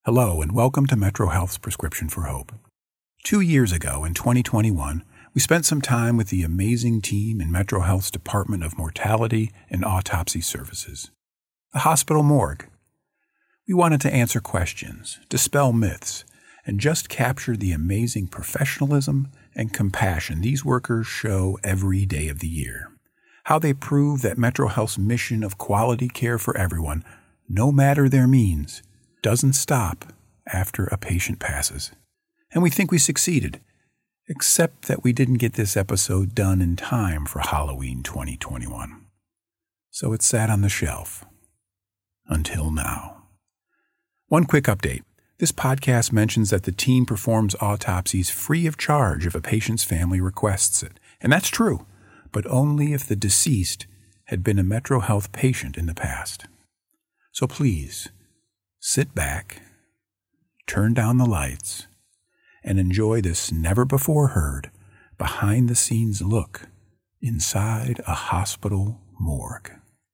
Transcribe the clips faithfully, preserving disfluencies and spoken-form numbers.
Hello, and welcome to Metro Health's Prescription for Hope. Two years ago, in twenty twenty-one, we spent some time with the amazing team in Metro Health's Department of Mortality and Autopsy Services, the hospital morgue. We wanted to answer questions, dispel myths, and just capture the amazing professionalism and compassion these workers show every day of the year. How they prove that Metro Health's mission of quality care for everyone, no matter their means, doesn't stop after a patient passes. And we think we succeeded, except that we didn't get this episode done in time for Halloween twenty twenty-one. So it sat on the shelf. Until now. One quick update. This podcast mentions that the team performs autopsies free of charge if a patient's family requests it. And that's true, but only if the deceased had been a Metro Health patient in the past. So please, sit back, turn down the lights, and enjoy this never-before-heard, behind-the-scenes look inside a hospital morgue.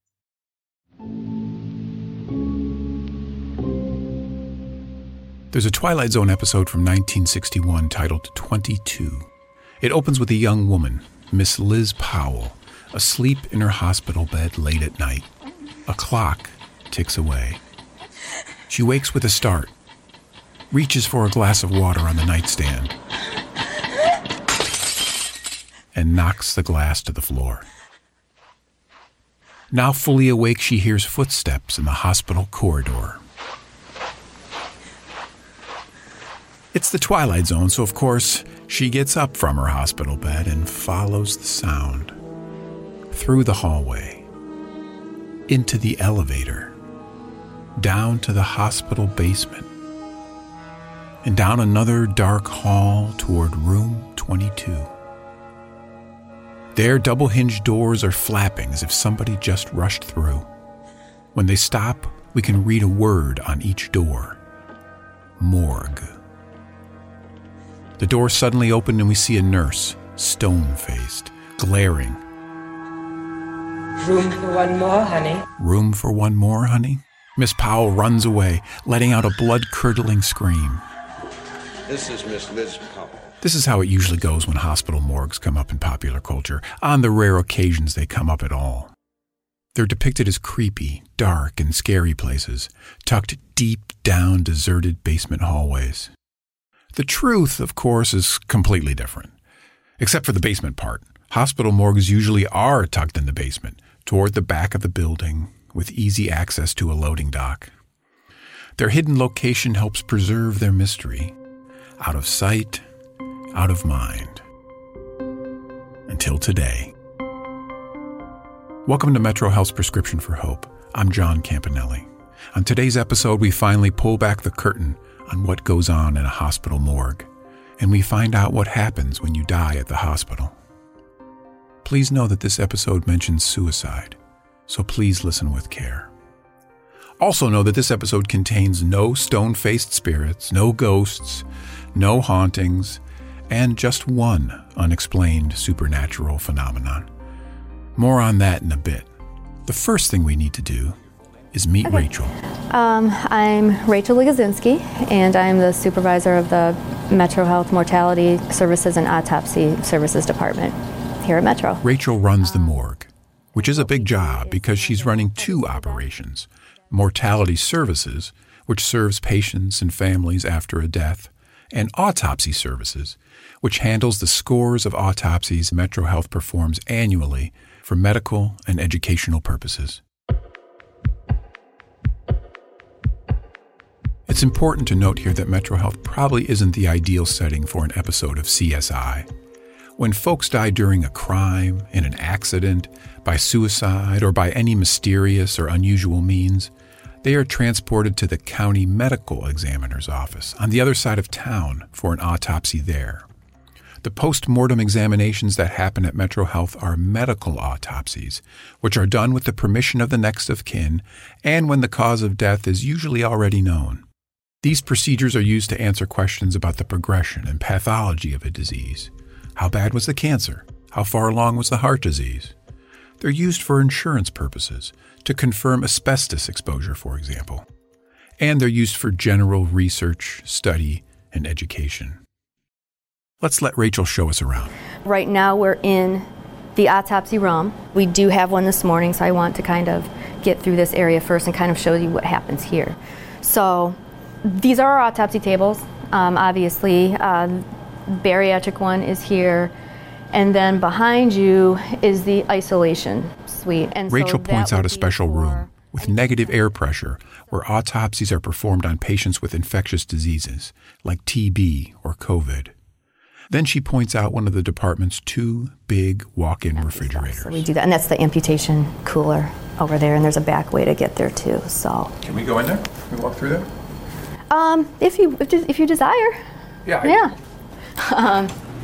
There's a Twilight Zone episode from nineteen sixty-one titled twenty-two. It opens with a young woman, Miss Liz Powell, asleep in her hospital bed late at night. A clock ticks away. She wakes with a start, reaches for a glass of water on the nightstand, and knocks the glass to the floor. Now fully awake, she hears footsteps in the hospital corridor. It's the Twilight Zone, so of course, she gets up from her hospital bed and follows the sound. Through the hallway, into the elevator, down to the hospital basement, and down another dark hall toward room twenty-two. There, double-hinged doors are flapping as if somebody just rushed through. When they stop, we can read a word on each door. Morgue. The door suddenly opened and we see a nurse, stone-faced, glaring. Room for one more, honey. Room for one more, honey? Miss Powell runs away, letting out a blood-curdling scream. This is Miss Liz Powell. This is how it usually goes when hospital morgues come up in popular culture, on the rare occasions they come up at all. They're depicted as creepy, dark, and scary places, tucked deep down deserted basement hallways. The truth, of course, is completely different. Except for the basement part. Hospital morgues usually are tucked in the basement, toward the back of the building, with easy access to a loading dock. Their hidden location helps preserve their mystery. Out of sight, out of mind. Until today. Welcome to Metro Health's Prescription for Hope. I'm John Campanelli. On today's episode, we finally pull back the curtain on what goes on in a hospital morgue, and we find out what happens when you die at the hospital. Please know that this episode mentions suicide, so please listen with care. Also know that this episode contains no stone-faced spirits, no ghosts, no hauntings, and just one unexplained supernatural phenomenon. More on that in a bit. The first thing we need to do is meet okay. Rachel. Um, I'm Rachel Ligozinski, and I'm the supervisor of the Metro Health Mortality Services and Autopsy Services Department here at Metro. Rachel runs the morgue, which is a big job because she's running two operations. Mortality Services, which serves patients and families after a death, and Autopsy Services, which handles the scores of autopsies Metro Health performs annually for medical and educational purposes. It's important to note here that Metro Health probably isn't the ideal setting for an episode of C S I. When folks die during a crime, in an accident, by suicide, or by any mysterious or unusual means, they are transported to the county medical examiner's office on the other side of town for an autopsy there. The post-mortem examinations that happen at Metro Health are medical autopsies, which are done with the permission of the next of kin and when the cause of death is usually already known. These procedures are used to answer questions about the progression and pathology of a disease. How bad was the cancer? How far along was the heart disease? They're used for insurance purposes, to confirm asbestos exposure, for example. and they're used for general research, study, and education. Let's let Rachel show us around. Right now we're in the autopsy room. We do have one this morning, so I want to kind of get through this area first and kind of show you what happens here. So these are our autopsy tables. Um, obviously, uh, bariatric one is here, and then behind you is the isolation suite. And Rachel so points out a special for... room with negative air pressure where autopsies are performed on patients with infectious diseases like T B or COVID. Then she points out one of the department's two big walk-in refrigerators. So we do that, and that's the amputation cooler over there, and there's a back way to get there too. So can we go in there? Can we walk through there? Um, if you if, if you desire. Yeah. Yeah. um,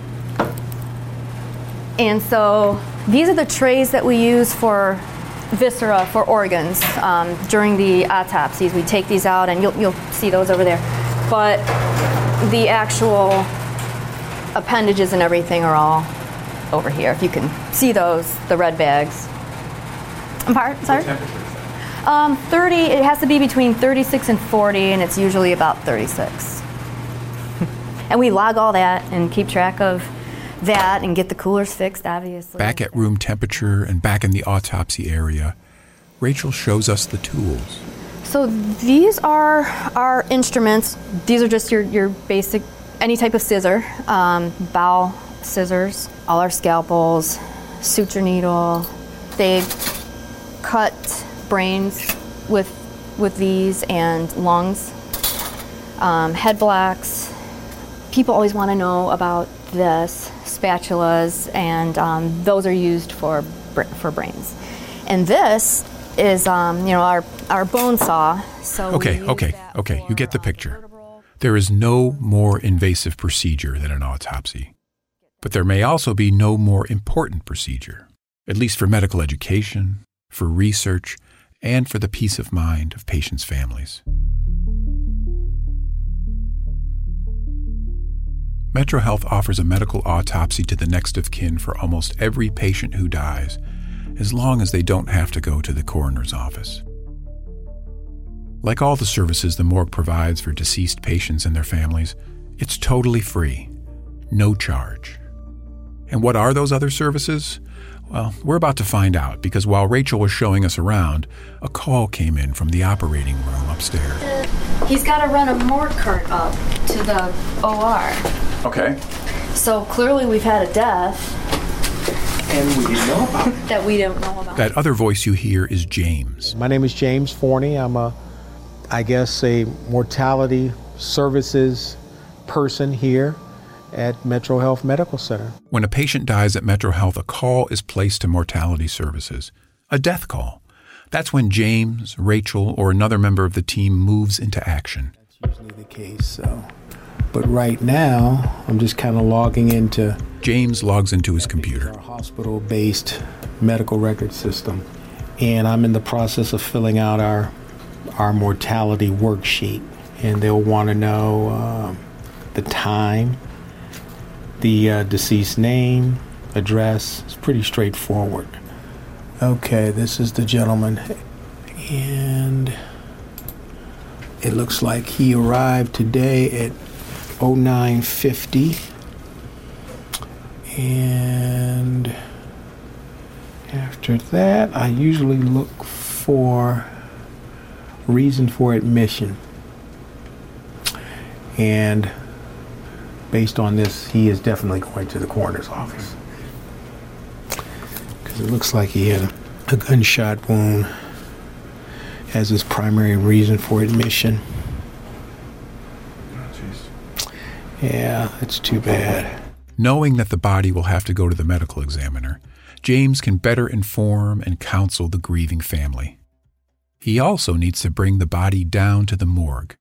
and so these are the trays that we use for viscera, for organs. Um, during the autopsies, we take these out, and you'll you'll see those over there. But the actual appendages and everything are all over here. If you can see those, the red bags. I'm part, sorry? What temperature is that? Um, thirty, it has to be between thirty-six and forty, and it's usually about thirty-six. And we log all that and keep track of that and get the coolers fixed, obviously. Back at room temperature and back in the autopsy area, Rachel shows us the tools. So these are our instruments. These are just your, your basic, any type of scissor, um, bowel scissors, all our scalpels, suture needle. They cut brains with with these and lungs, um, head blocks. People always want to know about this, spatulas, and um, those are used for for brains. And this is, um, you know, our our bone saw. So okay, okay, okay. You get the picture. There is no more invasive procedure than an autopsy. But there may also be no more important procedure, at least for medical education, for research, and for the peace of mind of patients' families. MetroHealth offers a medical autopsy to the next of kin for almost every patient who dies, as long as they don't have to go to the coroner's office. Like all the services the morgue provides for deceased patients and their families, it's totally free, no charge. And what are those other services? Well, we're about to find out, because while Rachel was showing us around, a call came in from the operating room upstairs. Uh, he's got to run a morgue cart up to the O R. Okay. So clearly we've had a death. And we didn't know about it. That we don't know about. That other voice you hear is James. My name is James Forney. I'm a, I guess, a mortality services person here at MetroHealth Medical Center. When a patient dies at MetroHealth, a call is placed to mortality services, a death call. That's when James, Rachel, or another member of the team moves into action. That's usually the case, so. But right now, I'm just kind of logging into... James logs into his computer. Our hospital-based medical record system, and I'm in the process of filling out our our mortality worksheet, and they'll want to know uh, the time, the uh, deceased name, address. It's pretty straightforward. Okay, this is the gentleman, and it looks like he arrived today at oh nine fifty, and after that I usually look for reason for admission, and based on this, he is definitely going to the coroner's office, because it looks like he had a, a gunshot wound as his primary reason for admission. Yeah, that's too bad. Knowing that the body will have to go to the medical examiner, James can better inform and counsel the grieving family. He also needs to bring the body down to the morgue.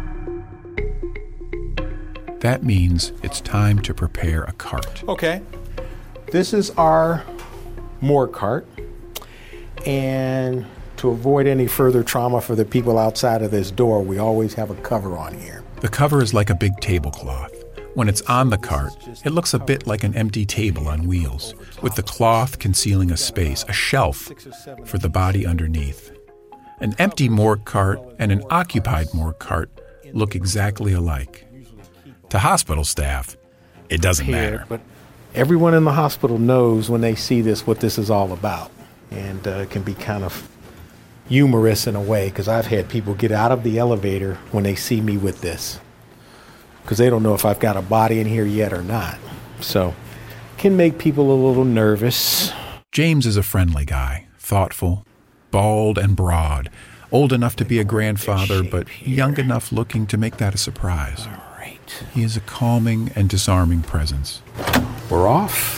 That means it's time to prepare a cart. Okay, this is our morgue cart, and to avoid any further trauma for the people outside of this door, we always have a cover on here. The cover is like a big tablecloth. When it's on the cart, it looks a bit like an empty table on wheels, with the cloth concealing a space, a shelf, for the body underneath. An empty morgue cart and an occupied morgue cart look exactly alike. To hospital staff, it doesn't matter. But everyone in the hospital knows when they see this what this is all about. And uh, it can be kind of humorous in a way, because I've had people get out of the elevator when they see me with this, because they don't know if I've got a body in here yet or not. So it can make people a little nervous. James is a friendly guy, thoughtful, bald and broad, old enough to be a grandfather, but young enough looking to make that a surprise. All right. He is a calming and disarming presence. We're off.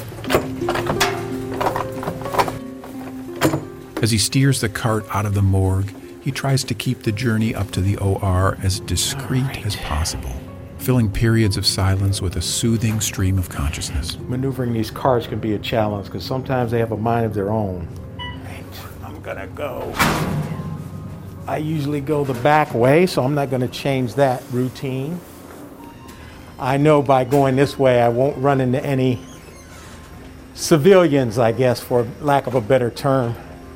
As he steers the cart out of the morgue, he tries to keep the journey up to the O R as discreet right. as possible, filling periods of silence with a soothing stream of consciousness. Maneuvering these cars can be a challenge because sometimes they have a mind of their own. Right. I'm gonna go. I usually go the back way, so I'm not gonna change that routine. I know by going this way I won't run into any civilians, I guess, for lack of a better term.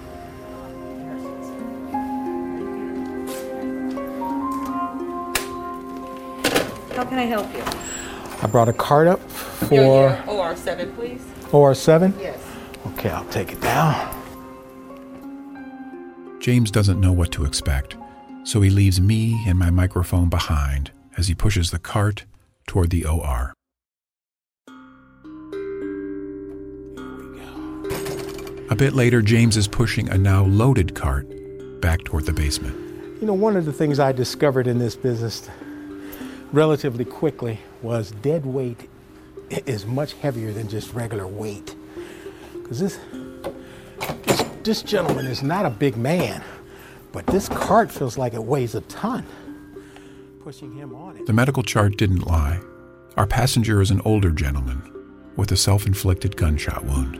How can I help you? I brought a cart up for... Yeah, yeah. O R seven, please. O R seven? Yes. Okay, I'll take it down. James doesn't know what to expect, so he leaves me and my microphone behind as he pushes the cart toward the O R. Here we go. A bit later, James is pushing a now loaded cart back toward the basement. You know, one of the things I discovered in this business relatively quickly was dead weight is much heavier than just regular weight. Because this, this, this gentleman is not a big man, but this cart feels like it weighs a ton. Pushing him on it. The medical chart didn't lie. Our passenger is an older gentleman with a self-inflicted gunshot wound.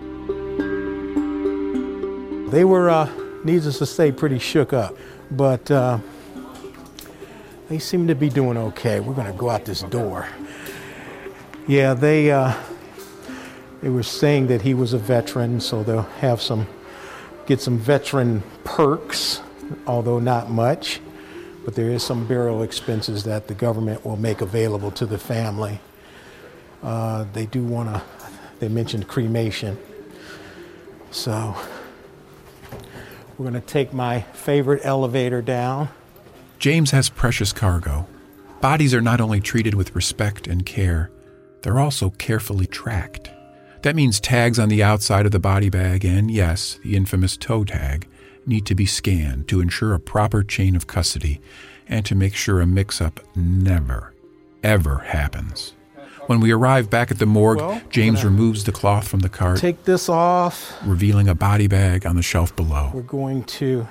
They were, uh, needless to say, pretty shook up, but uh, they seem to be doing okay. We're going to go out this door. Yeah, they uh, they were saying that he was a veteran, so they'll have some, get some veteran perks, although not much. But there is some burial expenses that the government will make available to the family. Uh, they do want to, they mentioned cremation. So we're going to take my favorite elevator down. James has precious cargo. Bodies are not only treated with respect and care, they're also carefully tracked. That means tags on the outside of the body bag and, yes, the infamous toe tag, need to be scanned to ensure a proper chain of custody and to make sure a mix-up never, ever happens. When we arrive back at the morgue, well, James removes the cloth from the cart. Take this off. Revealing a body bag on the shelf below. We're going to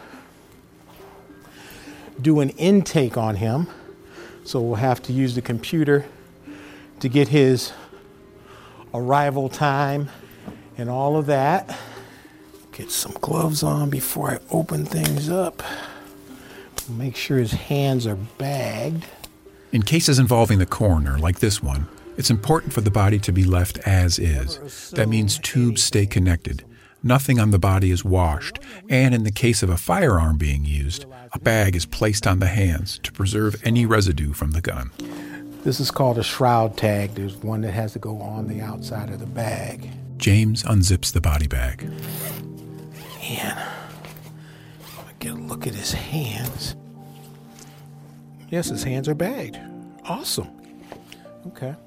do an intake on him. So we'll have to use the computer to get his arrival time and all of that. Get some gloves on before I open things up. Make sure his hands are bagged. In cases involving the coroner, like this one, it's important for the body to be left as is. That means tubes stay connected. Nothing on the body is washed. And in the case of a firearm being used, a bag is placed on the hands to preserve any residue from the gun. This is called a shroud tag. There's one that has to go on the outside of the bag. James unzips the body bag. Man, I get a look at his hands. Yes, his hands are bagged. Awesome. Okay.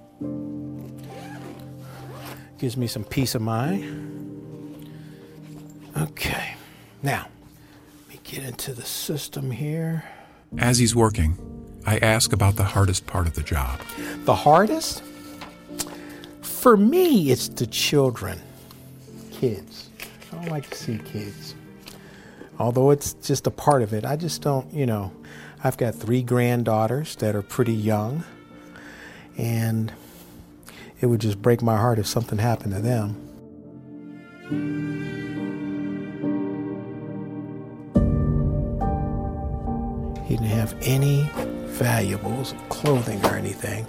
Gives me some peace of mind. Okay. Now, let me get into the system here. As he's working, I ask about the hardest part of the job. The hardest? For me, it's the children. Kids. I don't like to see kids. Although it's just a part of it. I just don't, you know, I've got three granddaughters that are pretty young. And it would just break my heart if something happened to them. He didn't have any valuables, clothing or anything.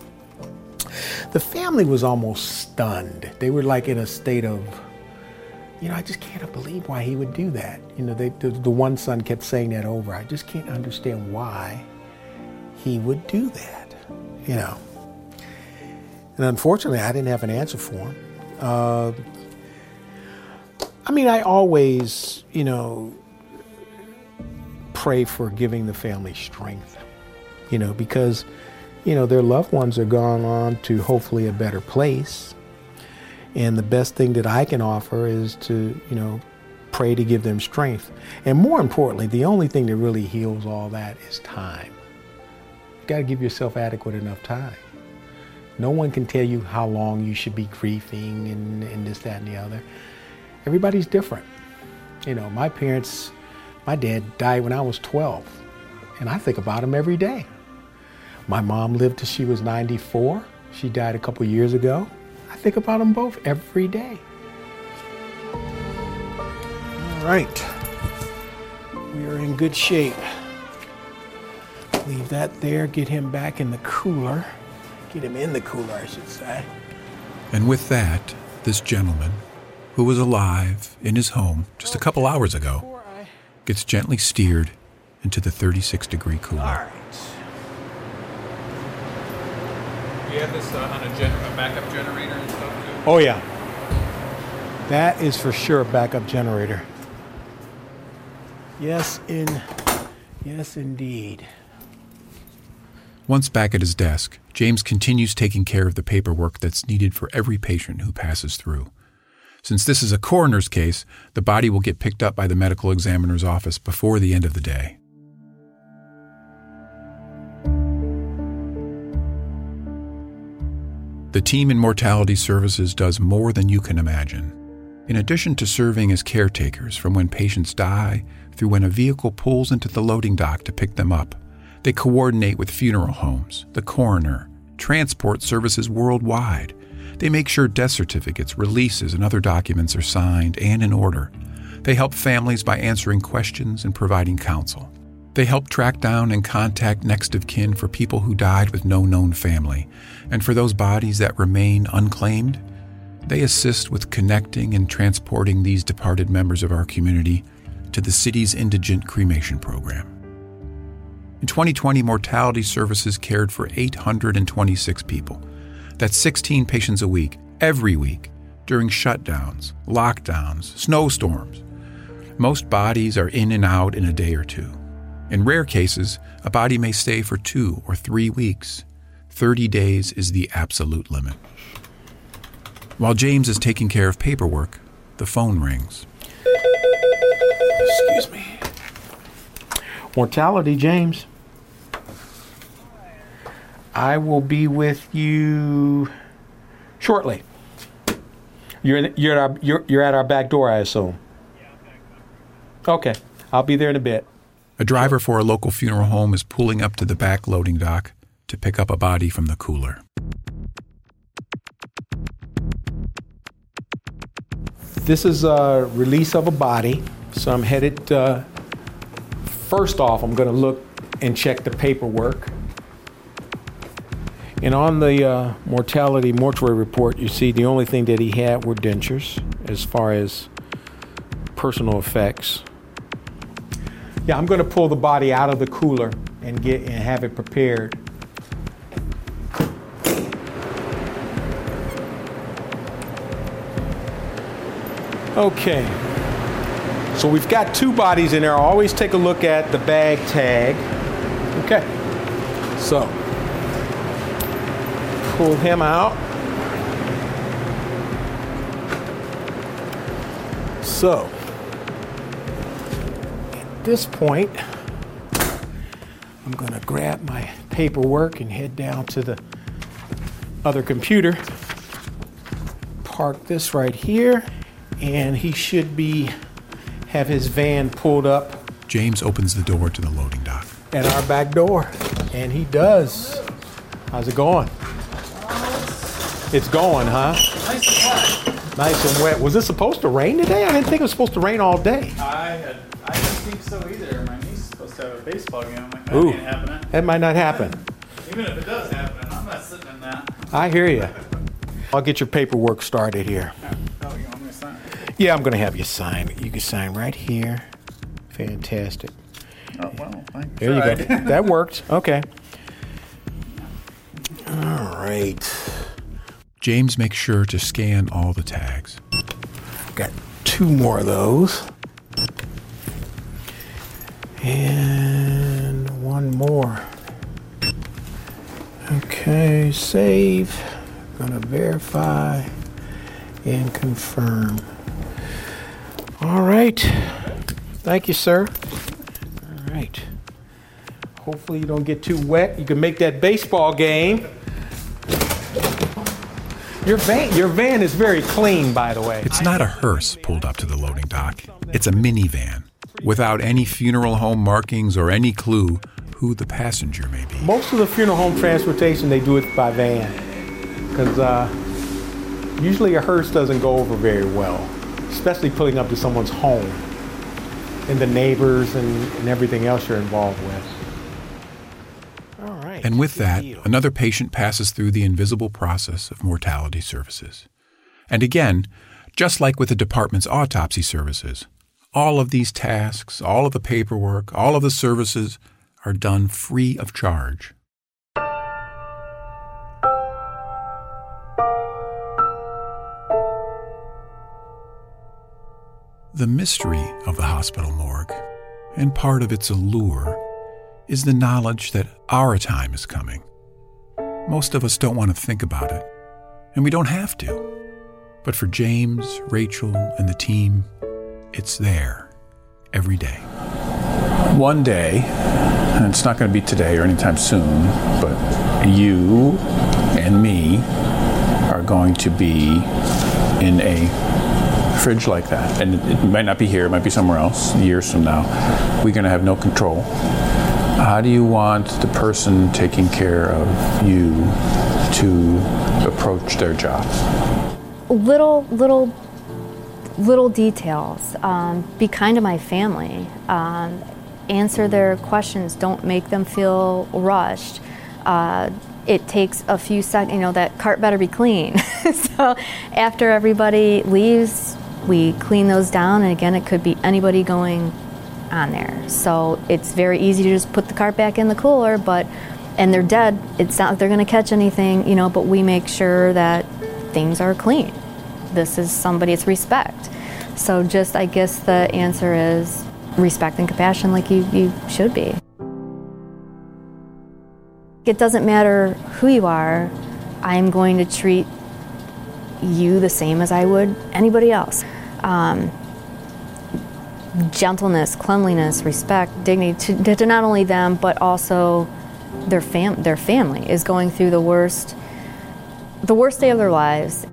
The family was almost stunned. They were like in a state of you know, I just can't believe why he would do that. You know, they, the, the one son kept saying that over. I just can't understand why he would do that, you know. And unfortunately, I didn't have an answer for him. Uh, I mean, I always, you know, pray for giving the family strength, you know, because, you know, their loved ones are gone on to hopefully a better place. And the best thing that I can offer is to, you know, pray to give them strength. And more importantly, the only thing that really heals all that is time. You got to give yourself adequate enough time. No one can tell you how long you should be grieving and, and this, that, and the other. Everybody's different. You know, my parents, my dad died when I was twelve, and I think about him every day. My mom lived till she was ninety-four. She died a couple years ago. I think about them both every day. All right. We are in good shape. Leave that there, get him back in the cooler. Get him in the cooler, I should say. And with that, this gentleman, who was alive in his home just a couple hours ago, gets gently steered into the thirty-six degree cooler. All right. You have this uh, on a, gener- a backup generator and stuff too? Oh yeah. That is for sure a backup generator. Yes, in, yes indeed. Once back at his desk, James continues taking care of the paperwork that's needed for every patient who passes through. Since this is a coroner's case, the body will get picked up by the medical examiner's office before the end of the day. The team in Mortality Services does more than you can imagine. In addition to serving as caretakers from when patients die through when a vehicle pulls into the loading dock to pick them up, they coordinate with funeral homes, the coroner, transport services worldwide. They make sure death certificates, releases, and other documents are signed and in order. They help families by answering questions and providing counsel. They help track down and contact next of kin for people who died with no known family. And for those bodies that remain unclaimed, they assist with connecting and transporting these departed members of our community to the city's indigent cremation program. In twenty twenty, Mortality Services cared for eight hundred twenty-six people. That's sixteen patients a week, every week, during shutdowns, lockdowns, snowstorms. Most bodies are in and out in a day or two. In rare cases, a body may stay for two or three weeks. thirty days is the absolute limit. While James is taking care of paperwork, the phone rings. Excuse me. Mortality, James. I will be with you shortly. You're in, you're at our you're, you're at our back door, I assume. Okay, I'll be there in a bit. A driver for a local funeral home is pulling up to the back loading dock to pick up a body from the cooler. This is a release of a body, so I'm headed. Uh, first off, I'm going to look and check the paperwork. And on the uh, mortality mortuary report, you see the only thing that he had were dentures as far as personal effects. Yeah, I'm going to pull the body out of the cooler and get and have it prepared. Okay. So we've got two bodies in there. Always take a look at the bag tag. Okay. So pull him out. So at this point, I'm going to grab my paperwork and head down to the other computer. Park this right here, and he should be have his van pulled up. James opens the door to the loading dock. At our back door, and he does. How's it going? It's going, huh? Nice and wet. Nice and wet. Was this supposed to rain today? I didn't think it was supposed to rain all day. I had, I didn't think so either. My niece is supposed to have a baseball game. I'm like, that Ooh, ain't happening. that might not happen. Even if it does happen, I'm not sitting in that. I hear you. I'll get your paperwork started here. Oh, you want me to sign? Yeah, I'm going to have you sign. You can sign right here. Fantastic. Oh, well, I There you tried. go. That worked. Okay. All right. James makes sure to scan all the tags. Got two more of those. And one more. Okay, save. Gonna verify and confirm. All right. Thank you, sir. All right. Hopefully you don't get too wet. You can make that baseball game. Your van, your van is very clean, by the way. It's not a hearse pulled up to the loading dock. It's a minivan, without any funeral home markings or any clue who the passenger may be. Most of the funeral home transportation, they do it by van. Because uh, usually a hearse doesn't go over very well, especially pulling up to someone's home and the neighbors and, and everything else you're involved with. All right. And with Good that, deal. another patient passes through the invisible process of mortality services. And again, just like with the department's autopsy services, all of these tasks, all of the paperwork, all of the services are done free of charge. The mystery of the hospital morgue, and part of its allure, is the knowledge that our time is coming. Most of us don't want to think about it, and we don't have to. But for James, Rachel, and the team, it's there every day. One day, and it's not going to be today or anytime soon, but you and me are going to be in a fridge like that. And it, it might not be here, it might be somewhere else, years from now. We're going to have no control. How do you want the person taking care of you to approach their job? Little, little, little details. Um, be kind to my family. Um, answer their questions. Don't make them feel rushed. Uh, it takes a few seconds. You know, that cart better be clean. So after everybody leaves, we clean those down. And again, it could be anybody going on there. So it's very easy to just put the cart back in the cooler, but and they're dead. It's not like they're going to catch anything, you know, but we make sure that things are clean. This is somebody, it's respect. So just, I guess the answer is respect and compassion like you, you should be. It doesn't matter who you are, I'm going to treat you the same as I would anybody else. Um, gentleness, cleanliness, respect, dignity to, to not only them, but also their fam their family is going through the worst, the worst day of their lives.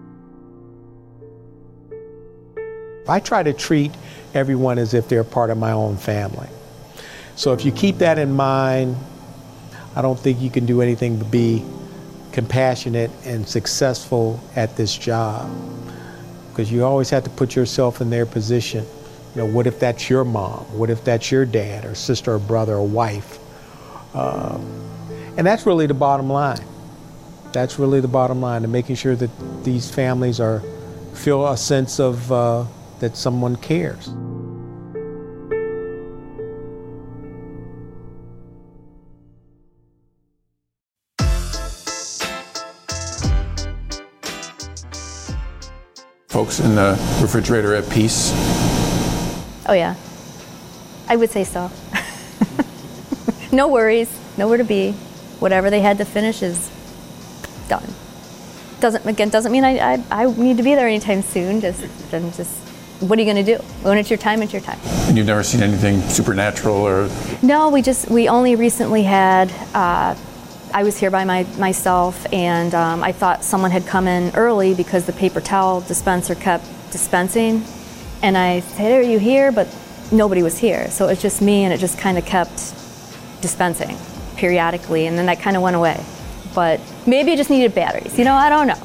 I try to treat everyone as if they're part of my own family. So if you keep that in mind, I don't think you can do anything but be compassionate and successful at this job. Because you always have to put yourself in their position. You know, what if that's your mom? What if that's your dad or sister or brother or wife? Um, and that's really the bottom line. That's really the bottom line, and making sure that these families are feel a sense of uh, that someone cares. Folks in the refrigerator at peace? Oh yeah, I would say so. No worries, nowhere to be. Whatever they had to finish is done. Doesn't again doesn't mean I I, I need to be there anytime soon. Just then just what are you going to do? When it's your time, it's your time. And you've never seen anything supernatural or? No, we just we only recently had. Uh, I was here by my myself, and um, I thought someone had come in early because the paper towel dispenser kept dispensing, and I said, "Are you here?" But nobody was here, so it was just me, and it just kind of kept dispensing periodically, and then that kind of went away. But maybe it just needed batteries, you know, I don't know.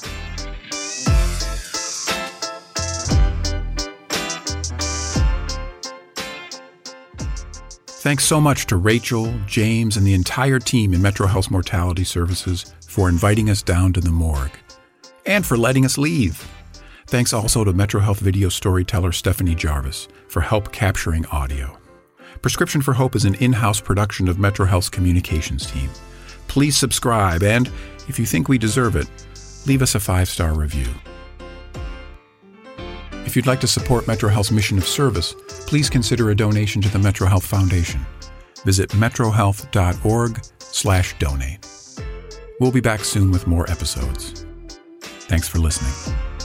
Thanks so much to Rachel, James, and the entire team in Metro Health Mortality Services for inviting us down to the morgue and for letting us leave. Thanks also to MetroHealth video storyteller Stephanie Jarvis for help capturing audio. Prescription for Hope is an in-house production of MetroHealth's communications team. Please subscribe and, if you think we deserve it, leave us a five-star review. If you'd like to support MetroHealth's mission of service, please consider a donation to the MetroHealth Foundation. Visit metrohealth.org slash donate. We'll be back soon with more episodes. Thanks for listening.